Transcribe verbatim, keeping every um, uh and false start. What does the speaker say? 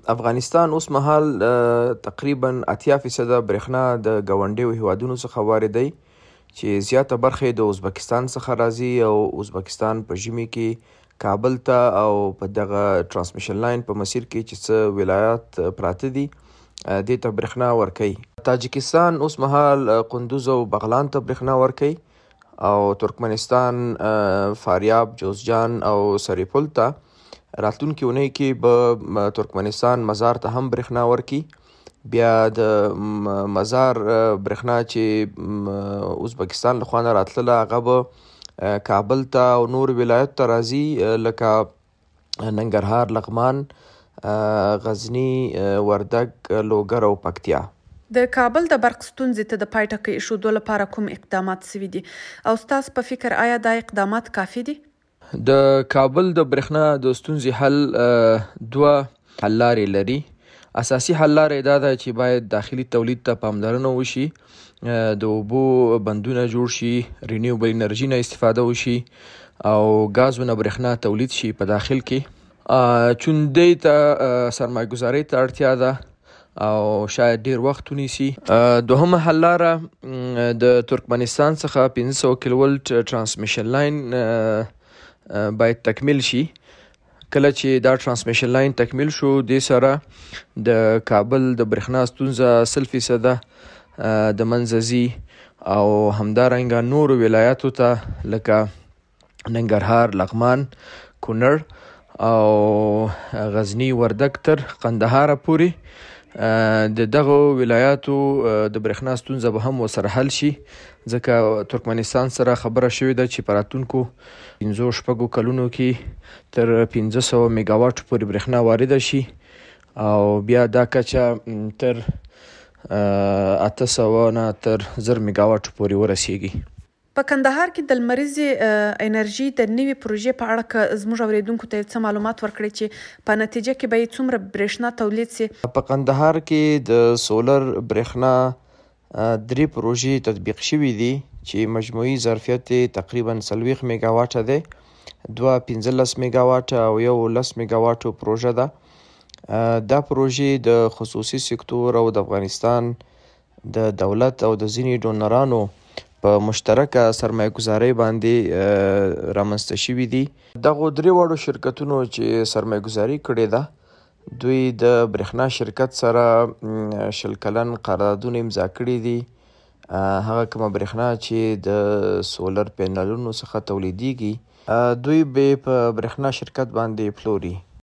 افغانستان اوس مهال تقریبا اتیا فیصده برېښنا د ګاونډیو هیوادونو څخه واردوي چې زیاته برخه یې د ازبکستان څخه راځي او ازبکستان په ژمي کې کابل ته او په دغه ټرانسمیشن لاین په مسیر کې چې څه ولایات پراته دي دې ته برېښنا ورکوي. تاجکستان اوس مهال قندوز او بغلان ته برېښنا ورکوي او ترکمنستان فاریاب، جوزجان او سریپل ته راتلونکي اونۍ کې به ترکمنستان مزار ته هم برېښنا ورکړي. بیا د مزار برېښنا چې ازبکستان له خوا نه راتلله هغه به کابل ته او نور ولایتو ته راځي لکه ننګرهار، لغمان، غزني، وردګ، لوګر او پکتیا. د کابل د برق ستونزې ته د پای ټکی ایښودو لپاره کوم اقدامات سوي دي او ستاسو په فکر آیا دا اقدامات کافي دي؟ د کابل د برېښنا د ستونزې حل دوه حل لارې لري. اساسي حل لاره دا ده چې باید داخلي تولید ته پاملرنه وشي، د اوبو بندونه جوړ شي، رینیوبل انرژي نه استفاده وشي او ګازو نه برېښنا تولید شي په داخل کې. چون دې ته سرمایه ګزارۍ ته اړتیا ده او شاید ډیر وخت ونیسي. دوهمه حل لاره د ترکمنستان څخه پنځه سوه کیلو ولټ ټرانسمیشن لاین باید تکمیل شي. کله چې دا ټرانسمیشن لاین تکمیل شو دې سره د کابل د برېښنا ستونزه سل فیصده د منځه ځي او همدارنګه نورو ولایاتو ته لکه ننګرهار، لغمان، کونړ او غزني، وردګ تر قندهار پورې د دغو ولایاتو د برېښنا ستونزه به هم ورسره حل شي، ځکه ترکمنستان سره خبره شوې ده چې په راتلونکو پنځو شپږو کلونو کې تر پنځه سوه میګاواټ پورې برېښنا وارده شي او بیا دا کچه تر اته سوه نه تر زر میګاواټ پورې ورسیږي. په کندهار کې د لمریزې انرژي د نوې پروژې په اړه که زموږ اوریدونکو ته څه معلومات ورکړئ چې په نتیجه کې به یې څومره برېښنا تولید سي؟ په کندهار کې د سولر برېښنا درې پروژې تطبیق شوي دي چې مجموعي ظرفیت تقریبا څلوېښت میګاواټه دی، دوه پنځلس میګاواټه او یو لس میګاواټو پروژه ده. دا پروژې د خصوصي سکتور او د افغانستان د دولت او د ځینې ډونرانو په مشترکه سرمایه ګزارۍ باندې رامنځته شوي دي. دغو درې واړو شرکتونو چې سرمایه ګزاري کړې ده دوی د برېښنا شرکت سره شل کلن قراردادونه امضا کړي دي. هغه کومه برېښنا چې د سولر پینلونو څخه تولیدیږي دوی به په برېښنا شرکت باندې پلوري.